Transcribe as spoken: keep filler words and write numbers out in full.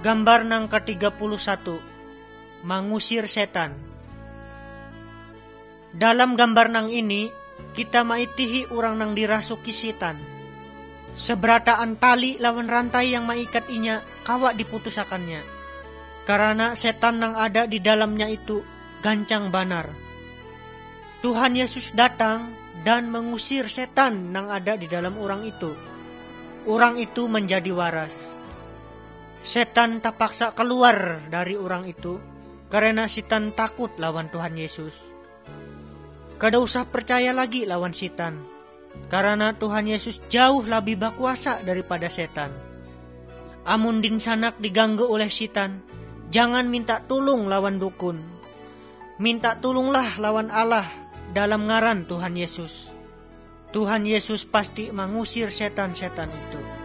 Gambar nang ke tiga puluh satu, mengusir setan. Dalam gambar nang ini, kita maitihi orang nang dirasuki setan. Seberataan tali lawan rantai yang maikat inya kawak diputusakannya. Karena setan nang ada di dalamnya itu gancang banar. Tuhan Yesus datang dan mengusir setan nang ada di dalam orang itu. Orang itu menjadi waras. Setan terpaksa keluar dari orang itu karena setan takut lawan Tuhan Yesus. Kada usah percaya lagi lawan setan, karena Tuhan Yesus jauh lebih berkuasa daripada setan. Amun din sanak diganggu oleh setan, jangan minta tolong lawan dukun. Minta tolonglah lawan Allah dalam ngaran Tuhan Yesus. Tuhan Yesus pasti mengusir setan-setan itu.